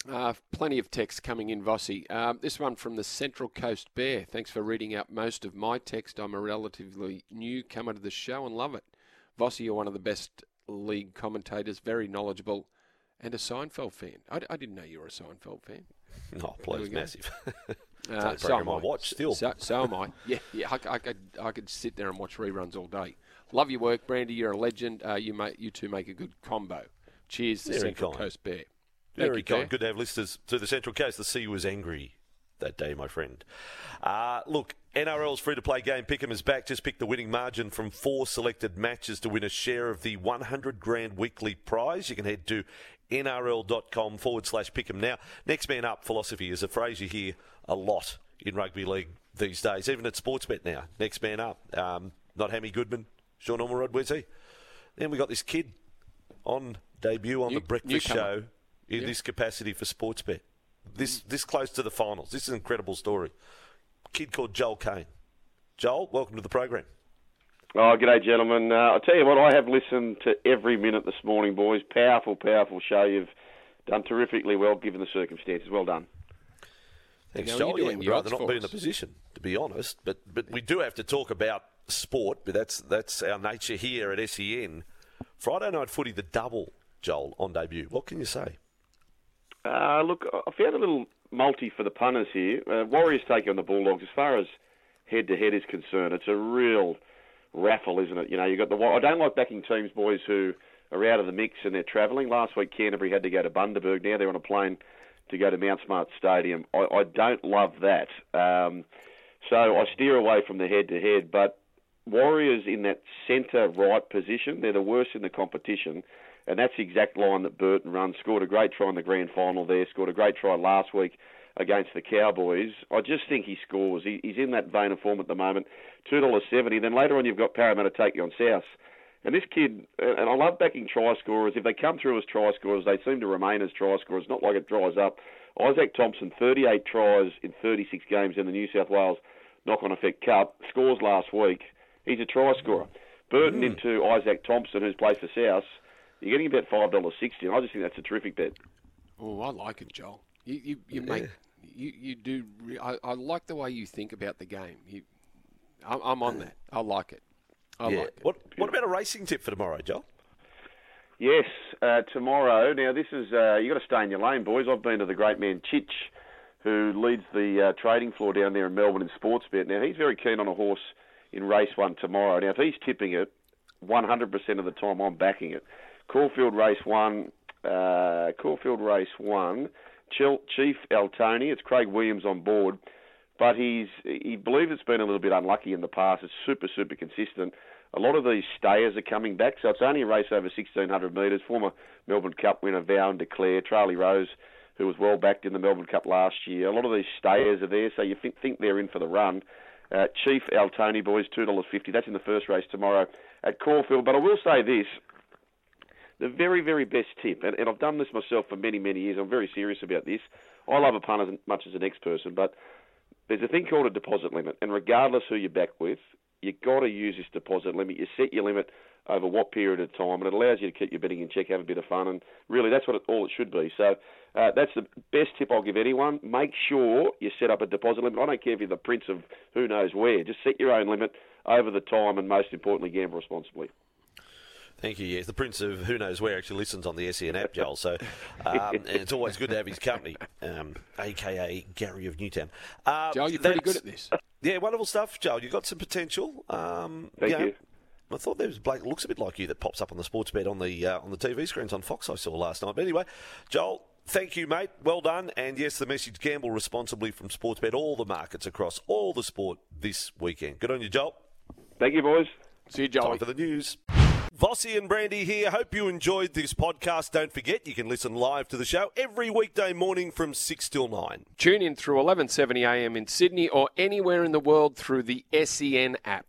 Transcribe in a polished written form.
Plenty of texts coming in, Vossi. This one from the Central Coast Bear. Thanks for reading out most of my text. I'm a relatively newcomer to the show and love it. Vossi, you're one of the best league commentators, very knowledgeable, and a Seinfeld fan. I didn't know you were a Seinfeld fan. No, please, massive. So am I I. watch still. So am I. Yeah. I could sit there and watch reruns all day. Love your work, Brandy. You're a legend. You two make a good combo. Cheers, the Central Coast Bear. Very kind. Good to have listeners to the Central Coast. The sea was angry that day, my friend. Look, NRL's free-to-play game Pick'em is back. Just pick the winning margin from 4 selected matches to win a share of the $100,000 weekly prize. You can head to nrl.com/Pick'em now. Next man up philosophy is a phrase you hear a lot in rugby league these days, even at Sportsbet now. Next man up. Not Hammy Goodman, Sean Ormerod, where's he? Then we got this kid on debut on the breakfast show in this capacity for Sportsbet. This close to the finals. This is an incredible story. Kid called Joel Kane. Joel, welcome to the program. Oh, g'day, gentlemen. I'll tell you what, I have listened to every minute this morning, boys. Powerful, powerful show. You've done terrifically well, given the circumstances. Well done. Thanks, Joel. We'd rather not be in a position, to be honest. But we do have to talk about sport, but that's our nature here at SEN. Friday night footy, the double, Joel, on debut. What can you say? Look, I found a little multi for the punters here. Warriors take on the Bulldogs. As far as head-to-head is concerned, it's a real raffle, isn't it? You know, you got I don't like backing teams, boys, who are out of the mix and they're travelling. Last week, Canterbury had to go to Bundaberg. Now they're on a plane to go to Mount Smart Stadium. I don't love that. So I steer away from the head-to-head. But Warriors in that centre-right position, they're the worst in the competition. And that's the exact line that Burton runs. Scored a great try in the grand final there. Scored a great try last week against the Cowboys. I just think he scores. He's in that vein of form at the moment. $2.70. Then later on you've got Parramatta take you on South. And this kid, and I love backing try scorers. If they come through as try scorers, they seem to remain as try scorers. Not like it dries up. Isaac Thompson, 38 tries in 36 games in the New South Wales Knock-on Effect Cup. Scores last week. He's a try scorer. Burton into Isaac Thompson, who's played for South. You're getting about $5.60, and I just think that's a terrific bet. Oh, I like it, Joel. You do. I like the way you think about the game. I'm on that. I like it. I like it. What about a racing tip for tomorrow, Joel? Yes, tomorrow. Now, this is you got to stay in your lane, boys. I've been to the great man Chich, who leads the trading floor down there in Melbourne in Sportsbet. Now, he's very keen on a horse in race 1 tomorrow. Now, if he's tipping it, 100% of the time I'm backing it. Caulfield Race 1, Chief Altoni. It's Craig Williams on board, but he believes it's been a little bit unlucky in the past. It's super, super consistent. A lot of these stayers are coming back, so it's only a race over 1,600 metres. Former Melbourne Cup winner Vow & Declare, Charlie Rose, who was well backed in the Melbourne Cup last year. A lot of these stayers are there, so you think they're in for the run. Chief Altoni, boys, $2.50. That's in the first race tomorrow at Caulfield. But I will say this. The very, very best tip, and I've done this myself for many, many years. I'm very serious about this. I love a punt as much as the next person, but there's a thing called a deposit limit, and regardless who you're back with, you've got to use this deposit limit. You set your limit over what period of time, and it allows you to keep your betting in check, have a bit of fun, and really that's all it should be. So that's the best tip I'll give anyone. Make sure you set up a deposit limit. I don't care if you're the prince of who knows where. Just set your own limit over the time, and most importantly, gamble responsibly. Thank you. Yes, the Prince of who knows where actually listens on the SEN app, Joel. So and it's always good to have his company, a.k.a. Gary of Newtown. Joel, you're pretty good at this. Yeah, wonderful stuff, Joel. You've got some potential. Thank you. I thought there was Blake looks a bit like you that pops up on the sports bet on the TV screens on Fox I saw last night. But anyway, Joel, thank you, mate. Well done. And yes, the message, gamble responsibly from Sportsbet, all the markets across all the sport this weekend. Good on you, Joel. Thank you, boys. See you, Joel. Time for the news. Vossi and Brandy here. Hope you enjoyed this podcast. Don't forget, you can listen live to the show every weekday morning from 6 till 9. Tune in through 11:70 a.m. in Sydney or anywhere in the world through the SEN app.